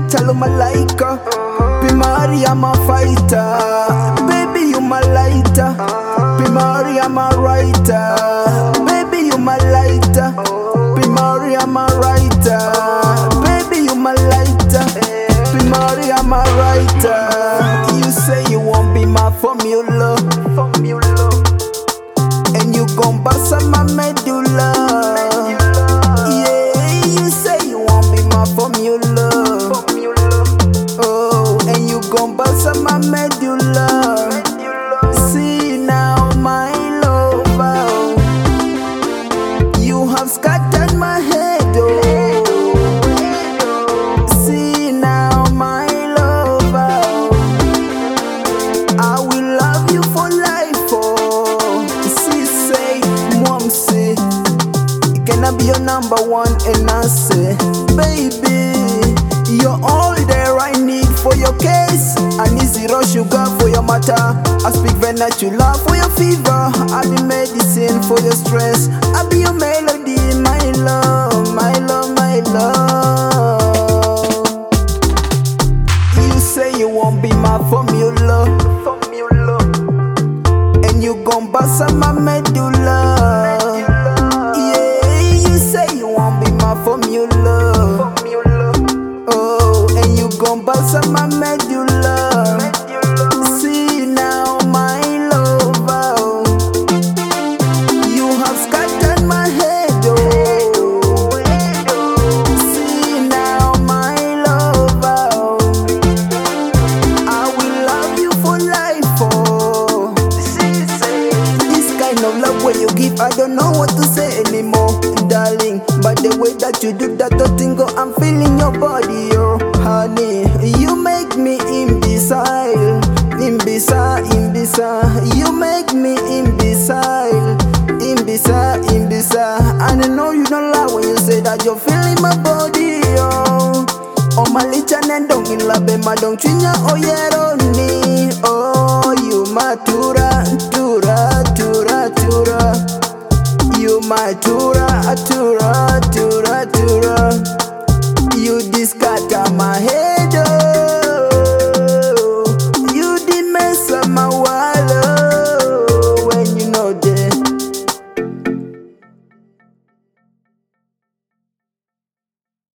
tell my malaika. Be Mary, I'm a fighter. Baby, you my lighter. Be Mary, I'm a writer. Baby, you my lighter. Be Mary, I'm a writer. Baby, you my lighter. Be Mary, I'm a writer. You say you won't be my formula, and you gon' bust up my medulla. Yeah, you say you won't be my formula. Oh, and you gon' bust up my medulla. See now, my lover, you have scattered my head. Oh, see now, my lover, I will love you for life. Oh, see, say, mom, say, can I be your number one? And I say, baby, you're all there I need for your case. I need zero sugar for your matter. I speak vernacular for your fever. I be medicine for your stress. I be your melody, my love, my love, my love. You say you won't be my formula, and you gon' bust up my medulla. Yeah, you say you won't be my formula. Oh, and you gon' bust up my medulla. See now, my lover, you have scattered my head. Oh, see now, my lover, I will love you for life. Oh, this kind of love where you give, I don't know what to say anymore, darling. But the way that you do that, I think I'm feeling your body, oh honey. You make me imbecile, imbecile, imbecile. You make me imbecile, imbecile, imbecile. And I know you don't lie when you say that you're feeling my body, oh. Oh my little and don't in la be my don't chinya, oh yeah, oh